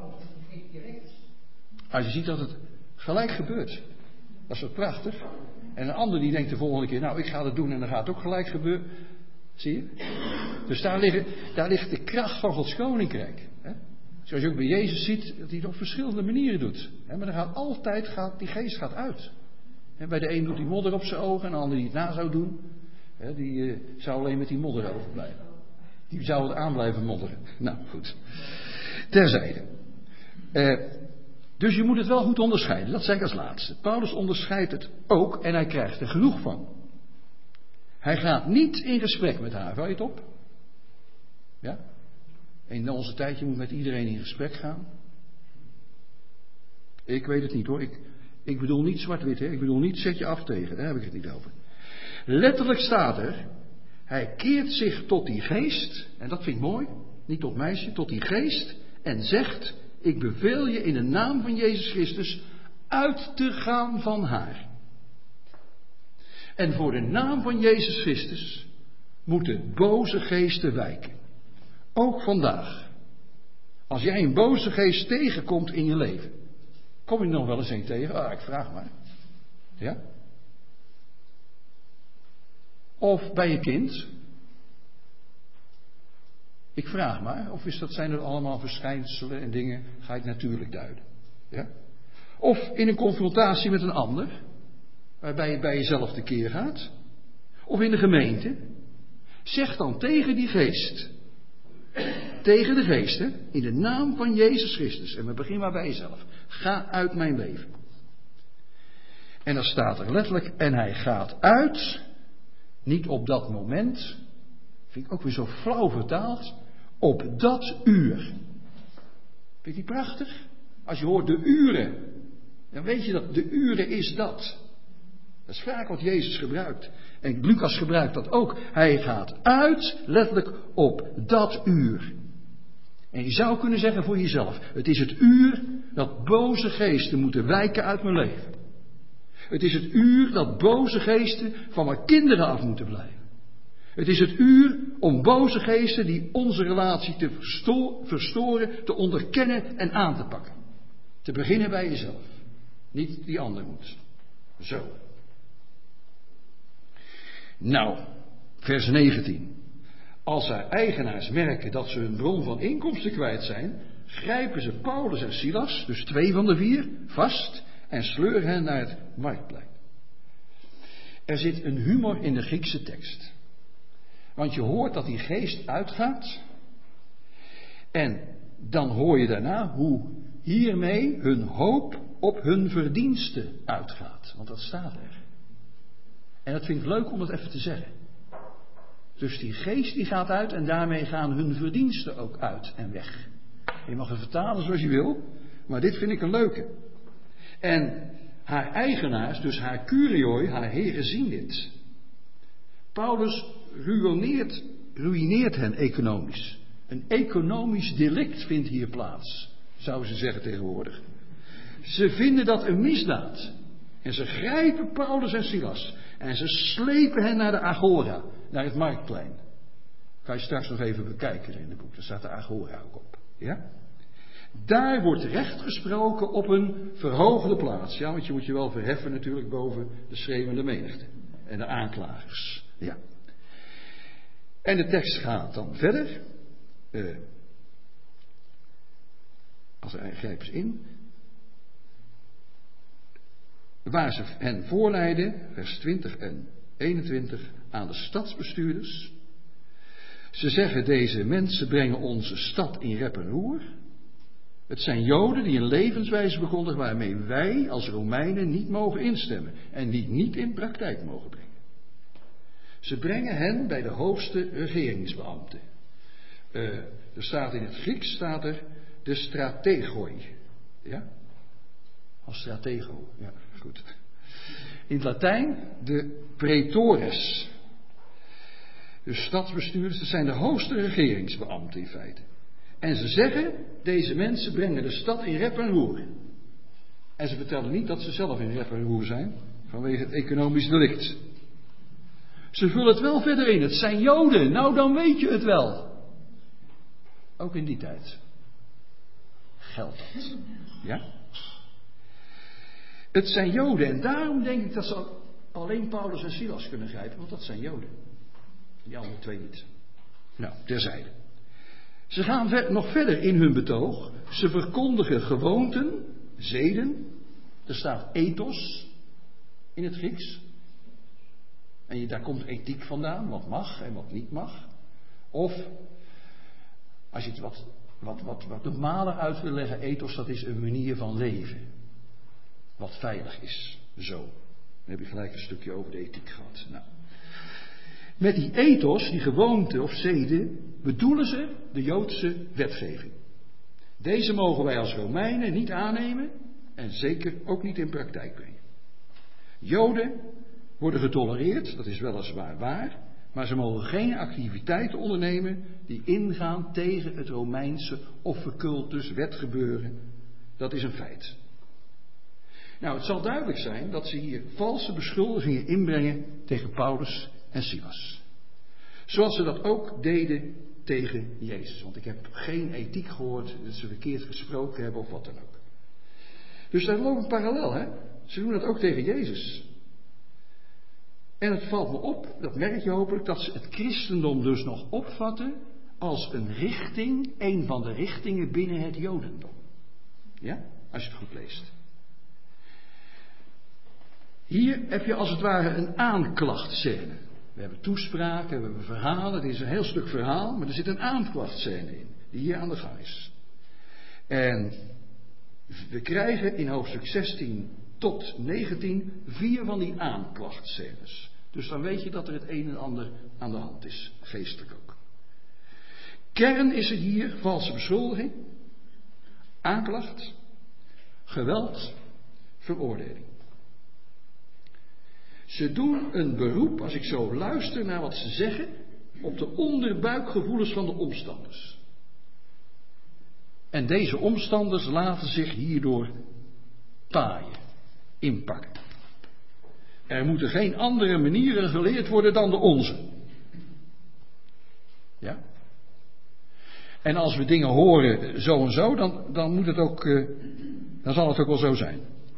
Als je ziet dat het gelijk gebeurt. Dat is wat prachtig. En een ander die denkt de volgende keer, nou ik ga het doen en dan gaat het ook gelijk gebeuren. Zie je? Dus daar, liggen, daar ligt de kracht van Gods koninkrijk. Hè? Zoals je ook bij Jezus ziet, dat hij het op verschillende manieren doet. Hè? Maar er gaat altijd, gaat, die geest gaat uit. Hè? Bij de een doet hij modder op zijn ogen en de ander die het na zou doen. Hè? Die uh, zou alleen met die modder overblijven. Die zou het aan blijven modderen. Nou goed. Terzijde. Uh, Dus je moet het wel goed onderscheiden. Dat zei ik als laatste. Paulus onderscheidt het ook en hij krijgt er genoeg van. Hij gaat niet in gesprek met haar. Val je het op? Ja? In onze tijd, je moet met iedereen in gesprek gaan. Ik weet het niet hoor. Ik, ik bedoel niet zwart-wit. Hè? Ik bedoel niet zet je af tegen. Daar heb ik het niet over. Letterlijk staat er. Hij keert zich tot die geest. En dat vind ik mooi. Niet tot meisje. Tot die geest. En zegt. Ik beveel je in de naam van Jezus Christus uit te gaan van haar. En voor de naam van Jezus Christus moeten boze geesten wijken. Ook vandaag. Als jij een boze geest tegenkomt in je leven. Kom je nog wel eens een tegen? Ah, ik vraag maar. Ja? Of bij je kind. Ik vraag maar, of is dat, zijn er allemaal verschijnselen en dingen, ga ik natuurlijk duiden. Ja? Of in een confrontatie met een ander, waarbij je bij jezelf tekeer gaat. Of in de gemeente. Zeg dan tegen die geest, tegen de geesten, in de naam van Jezus Christus. En we beginnen maar bij jezelf. Ga uit mijn leven. En dan staat er letterlijk, en hij gaat uit, niet op dat moment, vind ik ook weer zo flauw vertaald, op dat uur. Vind je die prachtig? Als je hoort de uren, dan weet je dat de uren is dat. Dat is vaak wat Jezus gebruikt. En Lucas gebruikt dat ook. Hij gaat uit, letterlijk op dat uur. En je zou kunnen zeggen voor jezelf, het is het uur dat boze geesten moeten wijken uit mijn leven. Het is het uur dat boze geesten van mijn kinderen af moeten blijven. Het is het uur om boze geesten die onze relatie te versto- verstoren, te onderkennen en aan te pakken. Te beginnen bij jezelf. Niet die ander moet. Zo. Nou, vers negentien. Als haar eigenaars merken dat ze hun bron van inkomsten kwijt zijn, grijpen ze Paulus en Silas, dus twee van de vier, vast en sleuren hen naar het marktplein. Er zit een humor in de Griekse tekst. Want je hoort dat die geest uitgaat. En dan hoor je daarna hoe hiermee hun hoop op hun verdiensten uitgaat. Want dat staat er. En dat vind ik leuk om dat even te zeggen. Dus die geest die gaat uit en daarmee gaan hun verdiensten ook uit en weg. Je mag het vertalen zoals je wil, maar dit vind ik een leuke. En haar eigenaars, dus haar curioi, haar heren zien dit. Paulus ruïneert, ruïneert hen economisch. Een economisch delict vindt hier plaats, zouden ze zeggen tegenwoordig. Ze vinden dat een misdaad. En ze grijpen Paulus en Silas. En ze slepen hen naar de Agora, naar het marktplein. Kan je straks nog even bekijken in het boek. Daar staat de Agora ook op. Ja? Daar wordt recht gesproken op een verhoogde plaats. Ja, want je moet je wel verheffen natuurlijk boven de schreeuwende menigte. En de aanklagers. Ja. En de tekst gaat dan verder. Uh, als er grijpen ze in. Waar ze hen voorleiden, vers twintig en eenentwintig, aan de stadsbestuurders. Ze zeggen, deze mensen brengen onze stad in rep en roer. Het zijn Joden die een levenswijze bekondigen waarmee wij als Romeinen niet mogen instemmen en die niet in praktijk mogen brengen. Ze brengen hen bij de hoogste regeringsbeambten. Uh, er staat in het Grieks, staat er de strategoi. Ja? Als stratego, ja, goed. In het Latijn de praetores. Dus stadsbestuurders, dat zijn de hoogste regeringsbeambten in feite. En ze zeggen, deze mensen brengen de stad in rep en roer. En ze vertellen niet dat ze zelf in rep en roer zijn, vanwege het economisch delict. Ze vullen het wel verder in, het zijn Joden, nou dan weet je het wel. Ook in die tijd. Geldt dat. Ja? Het zijn Joden en daarom denk ik dat ze alleen Paulus en Silas kunnen grijpen, want dat zijn Joden. Die andere twee niet. Nou, terzijde. Ze gaan ver, nog verder in hun betoog. Ze verkondigen gewoonten, zeden. Er staat ethos in het Grieks. En je, daar komt ethiek vandaan, wat mag en wat niet mag. Of, als je het wat, wat, wat, wat normaler uit wil leggen, ethos, dat is een manier van leven. Wat veilig is. Zo. Dan heb je gelijk een stukje over de ethiek gehad. Nou. Met die ethos, die gewoonte of zeden, bedoelen ze de Joodse wetgeving. Deze mogen wij als Romeinen niet aannemen en zeker ook niet in praktijk brengen. Joden worden getolereerd, dat is weliswaar waar, maar ze mogen geen activiteiten ondernemen die ingaan tegen het Romeinse offercultus, wetgebeuren. Dat is een feit. Nou, het zal duidelijk zijn dat ze hier valse beschuldigingen inbrengen tegen Paulus en Silas. Zoals ze dat ook deden tegen Jezus. Want ik heb geen ethiek gehoord dat ze verkeerd gesproken hebben of wat dan ook. Dus daar loopt een parallel, hè. Ze doen dat ook tegen Jezus. En het valt me op, dat merk je hopelijk, dat ze het christendom dus nog opvatten als een richting, een van de richtingen binnen het Jodendom. Ja, als je het goed leest. Hier heb je als het ware een aanklachtscène. We hebben toespraken, we hebben verhalen, dit is een heel stuk verhaal, maar er zit een aanklachtscène in. die hier aan de gang is. En we krijgen in hoofdstuk zestien tot negentien vier van die aanklachtscènes. Dus dan weet je dat er het een en ander aan de hand is, geestelijk ook. Kern is er hier valse beschuldiging, aanklacht, geweld, veroordeling. Ze doen een beroep, als ik zo luister naar wat ze zeggen, op de onderbuikgevoelens van de omstanders. En deze omstanders laten zich hierdoor paaien, inpakken. Er moeten geen andere manieren geleerd worden dan de onze. Ja? En als we dingen horen zo en zo, dan, dan moet het ook, uh, dan zal het ook wel zo zijn.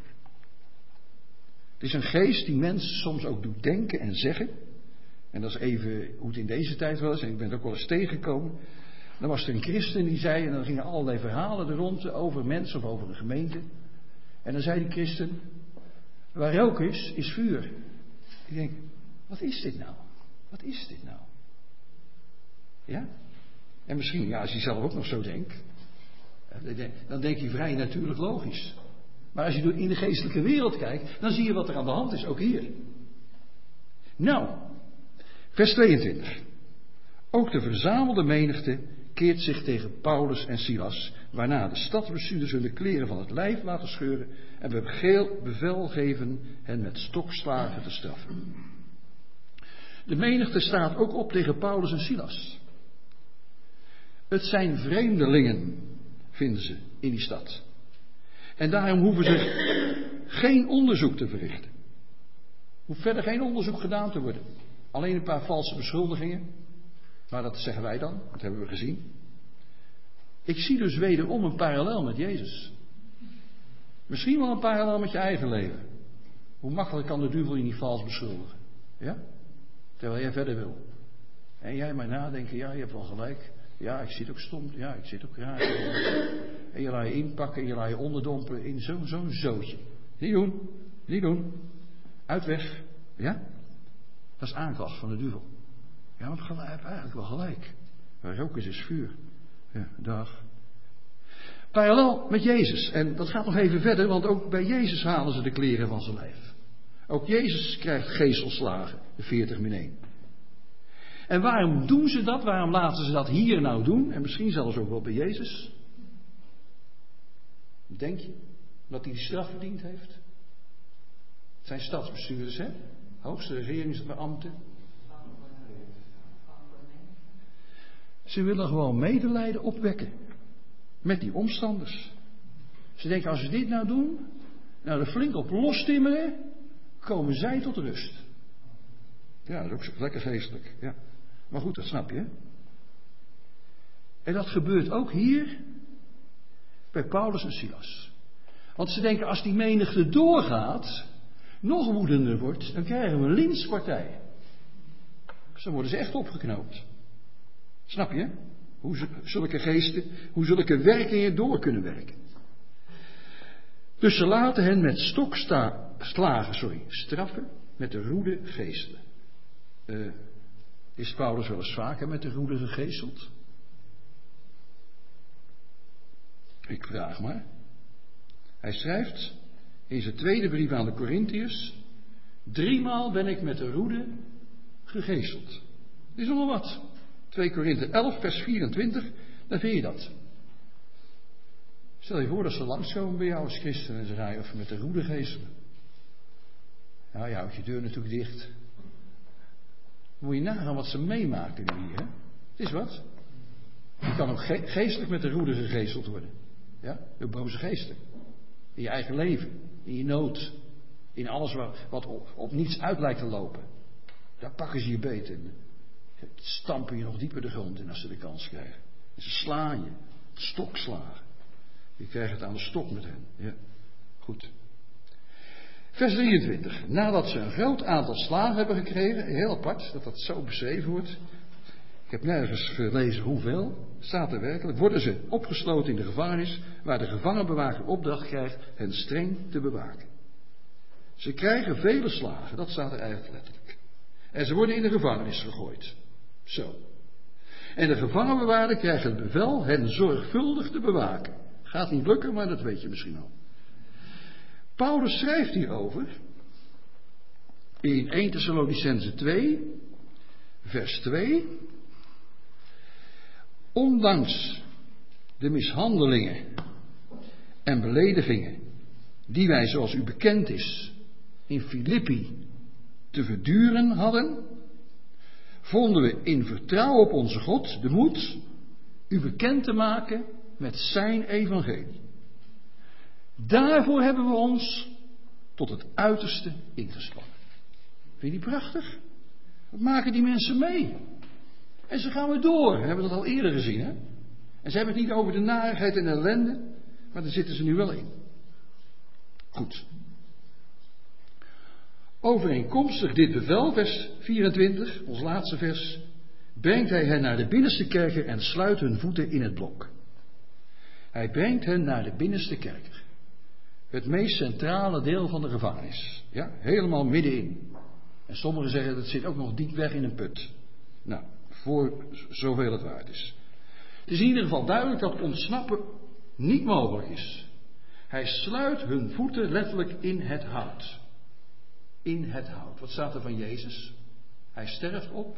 Het is een geest die mensen soms ook doet denken en zeggen. En dat is even hoe het in deze tijd was. En ik ben het ook wel eens tegengekomen. Dan was er een christen die zei, en dan gingen allerlei verhalen er rond over mensen of over een gemeente. En dan zei die christen, waar rook is, is vuur. Ik denk, wat is dit nou? Wat is dit nou? Ja? En misschien, ja, als je zelf ook nog zo denkt, dan denk je vrij natuurlijk logisch. Maar als je in de geestelijke wereld kijkt, dan zie je wat er aan de hand is, ook hier. Nou, vers tweeëntwintig. Ook de verzamelde menigte keert zich tegen Paulus en Silas, waarna de stadsbestuurders hun de kleren van het lijf laten scheuren en we bevel geven hen met stokslagen te straffen. De menigte staat ook op tegen Paulus en Silas. Het zijn vreemdelingen, vinden ze, in die stad. En daarom hoeven ze geen onderzoek te verrichten. Hoeft verder geen onderzoek gedaan te worden. Alleen een paar valse beschuldigingen. Maar dat zeggen wij dan, dat hebben we gezien. Ik zie dus wederom een parallel met Jezus. Misschien wel een parallel met je eigen leven. Hoe makkelijk kan de duivel je niet vals beschuldigen? Ja? Terwijl jij verder wil. En jij maar nadenken, ja, je hebt wel gelijk. Ja, ik zit ook stom. Ja, ik zit ook raar. En je laat je inpakken en je laat je onderdompelen in zo'n zo'n zootje. Niet doen. Niet doen. Uitweg. Ja? Dat is aanklacht van de duivel. Ja, want hij heeft eigenlijk wel gelijk. Waar rook is, is vuur. Ja, dag. Parallel met Jezus. En dat gaat nog even verder, want ook bij Jezus halen ze de kleren van zijn lijf. Ook Jezus krijgt geeselslagen, de veertig min één. En waarom doen ze dat? Waarom laten ze dat hier nou doen? En misschien zelfs ook wel bij Jezus. Denk je dat hij die straf verdiend heeft? Het zijn stadsbestuurders, hè? Hoogste regeringsbeambten. Ze willen gewoon medelijden opwekken met die omstanders. Ze denken, als we dit nou doen, nou er flink op lostimmeren, komen zij tot rust. Ja, dat is ook lekker geestelijk. Ja. Maar goed, dat snap je. En dat gebeurt ook hier bij Paulus en Silas. Want ze denken, als die menigte doorgaat, nog woedender wordt, dan krijgen we een lynchpartij. Dan worden ze echt opgeknoopt. Snap je? Hoe zulke geesten, hoe zulke werkingen door kunnen werken. Dus ze laten hen met stokslagen, sorry, straffen met de roede geestelen. Uh, is Paulus wel eens vaker met de roede gegeesteld? Ik vraag maar. Hij schrijft in zijn tweede brief aan de Korintiërs: driemaal ben ik met de roede gegeesteld. Dat is allemaal wat. twee Korinthe elf, vers vierentwintig, daar vind je dat. Stel je voor dat ze langskomen bij jou als christen en ze gaan je even met de roede geestelen. Nou, je houdt je deur natuurlijk dicht. Moet je nagaan wat ze meemaken nu hier, hè? Het is wat. Je kan ook ge- geestelijk met de roede gegeesteld worden. Ja? Door boze geesten. In je eigen leven. In je nood. In alles wat, wat op, op niets uit lijkt te lopen. Daar pakken ze je beet in. Stampen je nog dieper de grond in als ze de kans krijgen. En ze slaan je. Stokslagen. Je krijgt het aan de stok met hen. Ja. Goed. Vers drieëntwintig. Nadat ze een groot aantal slagen hebben gekregen. Heel apart dat dat zo beschreven wordt. Ik heb nergens gelezen hoeveel. Staat er werkelijk. Worden ze opgesloten in de gevangenis. Waar de gevangenbewaker opdracht krijgt hen streng te bewaken. Ze krijgen vele slagen. Dat staat er eigenlijk letterlijk. En ze worden in de gevangenis gegooid. Zo. En de gevangenbewaarder krijgt het bevel hen zorgvuldig te bewaken. Gaat niet lukken, maar dat weet je misschien al. Paulus schrijft hierover in eerste Thessalonicenzen twee, vers twee. Ondanks de mishandelingen en beledigingen die wij, zoals u bekend is, in Filippi te verduren hadden, vonden we in vertrouwen op onze God de moed u bekend te maken met zijn evangelie. Daarvoor hebben we ons tot het uiterste ingespannen. Vind je die prachtig? Wat maken die mensen mee? En ze gaan weer door. We hebben dat al eerder gezien, hè? En ze hebben het niet over de narigheid en ellende, maar daar zitten ze nu wel in. Goed. Overeenkomstig dit bevel, vers vierentwintig, ons laatste vers, brengt hij hen naar de binnenste kerker en sluit hun voeten in het blok. Hij brengt hen naar de binnenste kerker. Het meest centrale deel van de gevangenis. Ja, helemaal middenin. En sommigen zeggen dat zit ook nog diep weg in een put. Nou, voor zoveel het waard is. Het is in ieder geval duidelijk dat ontsnappen niet mogelijk is. Hij sluit hun voeten letterlijk in het hout. In het hout. Wat staat er van Jezus? Hij sterft op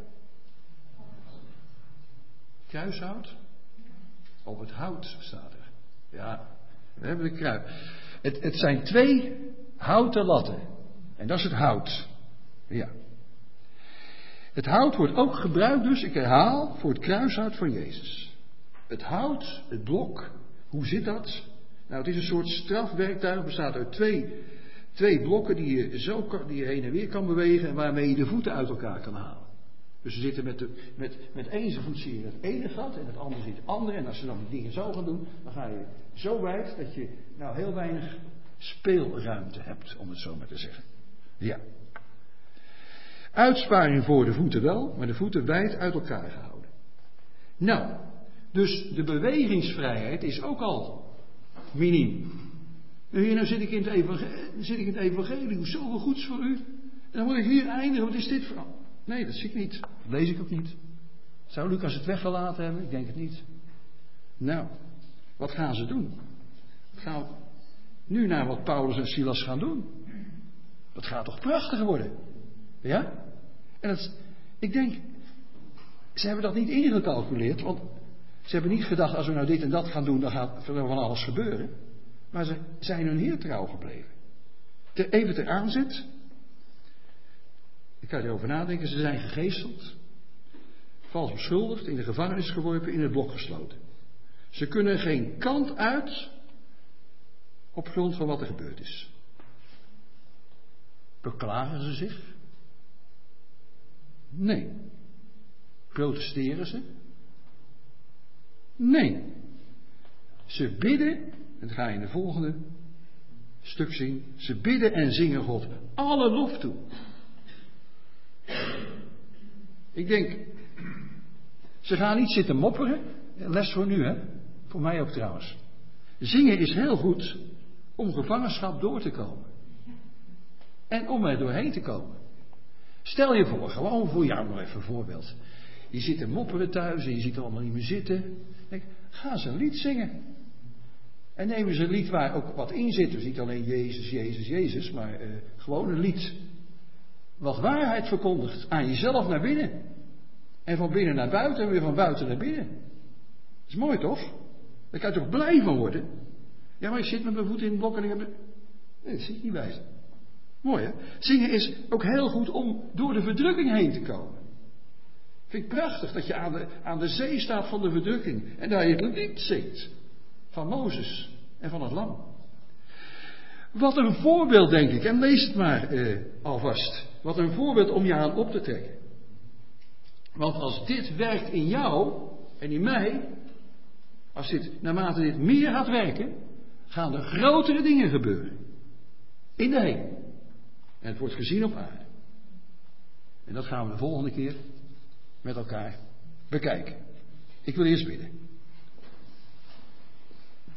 kruishout. Op het hout staat er. Ja, we hebben de kruis. Het, het zijn twee houten latten. En dat is het hout. Ja. Het hout wordt ook gebruikt dus, ik herhaal, voor het kruishout van Jezus. Het hout, het blok, hoe zit dat? Nou, het is een soort strafwerktuig, bestaat uit twee, twee blokken die je, zo, die je heen en weer kan bewegen en waarmee je de voeten uit elkaar kan halen. Dus ze zitten met, de, met, met één zijn voet zie je het ene gat en het andere zit het andere. En als ze dan die dingen zo gaan doen, dan ga je zo wijd dat je nou heel weinig speelruimte hebt, om het zo maar te zeggen. Ja. Uitsparing voor de voeten wel, maar de voeten wijd uit elkaar gehouden. Nou, dus de bewegingsvrijheid is ook al miniem. En hier nou zit ik in het evangelie, zit ik in het evangelie, zoveel goeds voor u. En dan moet ik hier eindigen, wat is dit voor... Nee, dat zie ik niet. Dat lees ik ook niet. Zou Lucas het weggelaten hebben? Ik denk het niet. Nou, wat gaan ze doen? Gaan we nu naar wat Paulus en Silas gaan doen? Dat gaat toch prachtiger worden? Ja? En dat, ik denk, ze hebben dat niet ingecalculeerd, want ze hebben niet gedacht, als we nou dit en dat gaan doen, dan gaat er van alles gebeuren. Maar ze zijn hun Heer trouw gebleven. Ter, even ter aanzet. Ik kan erover nadenken, ze zijn gegezeld, vals beschuldigd, in de gevangenis geworpen, in het blok gesloten. Ze kunnen geen kant uit op grond van wat er gebeurd is. Beklagen ze zich? Nee. Protesteren ze? Nee. Ze bidden, en dat ga je in de volgende stuk zien, ze bidden en zingen God alle lof toe. Ik denk, ze gaan niet zitten mopperen. Les voor nu, hè? Voor mij ook trouwens. Zingen is heel goed om gevangenschap door te komen. En om er doorheen te komen. Stel je voor, gewoon voor jou nog even een voorbeeld. Je zit te mopperen thuis en je ziet er allemaal niet meer zitten. Denk, ga eens een lied zingen. En neem eens een lied waar ook wat in zit. Dus niet alleen Jezus, Jezus, Jezus, maar uh, gewoon een lied. Wat waarheid verkondigt aan jezelf naar binnen. En van binnen naar buiten en weer van buiten naar binnen. Dat is mooi toch? Daar kan je toch blij van worden? Ja, maar ik zit met mijn voeten in het blok en ik heb... Nee, dat zit je niet bij. Mooi hè? Zingen is ook heel goed om door de verdrukking heen te komen. Vind ik prachtig dat je aan de, aan de zee staat van de verdrukking. En daar je het lied zingt. Van Mozes en van het lam. Wat een voorbeeld denk ik. En lees het maar eh, alvast. Wat een voorbeeld om je aan op te trekken. Want als dit werkt in jou en in mij. Als dit, naarmate dit meer gaat werken. Gaan er grotere dingen gebeuren. In de hemel. En het wordt gezien op aarde. En dat gaan we de volgende keer met elkaar bekijken. Ik wil eerst bidden.